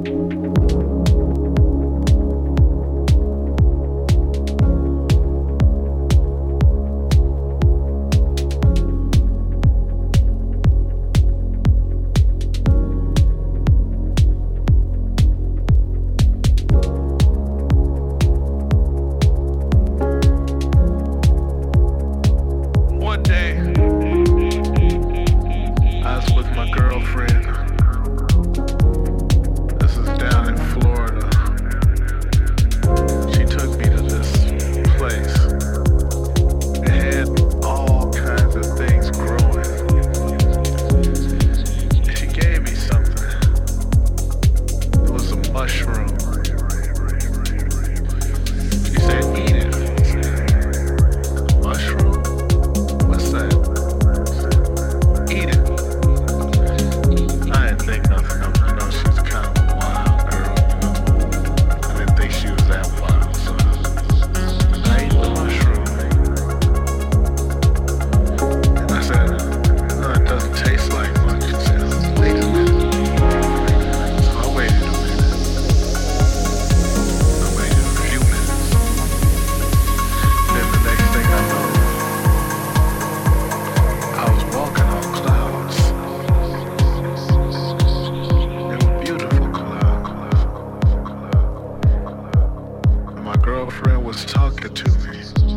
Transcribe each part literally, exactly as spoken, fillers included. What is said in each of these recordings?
was talking to me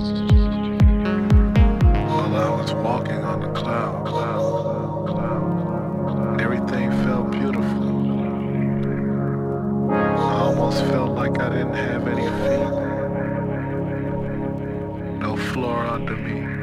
while I was walking on the cloud, cloud, cloud, and everything felt beautiful. I almost felt like I didn't have any feet, no floor under me.